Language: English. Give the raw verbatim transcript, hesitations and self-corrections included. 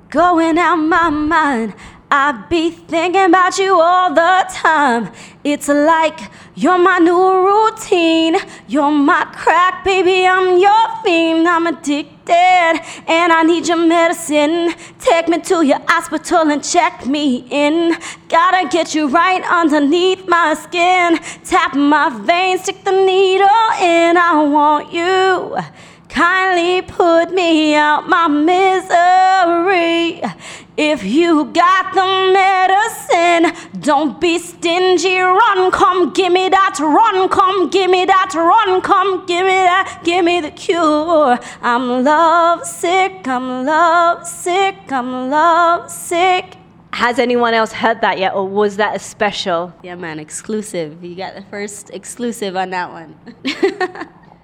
going out my mind. I be thinking about you all the time. It's like you're my new routine. You're my crack, baby, I'm your fiend. I'm addicted and I need your medicine. Take me to your hospital and check me in. Gotta get you right underneath my skin. Tap my veins, stick the needle in. I want you. Kindly put me out my misery. If you got the medicine, don't be stingy. Run, come give me that. Run, come give me that. Run, come give me that. Give me the cure. I'm lovesick, I'm lovesick, I'm lovesick. Has anyone else heard that yet, or was that a special? Yeah, man, exclusive. You got the first exclusive on that one.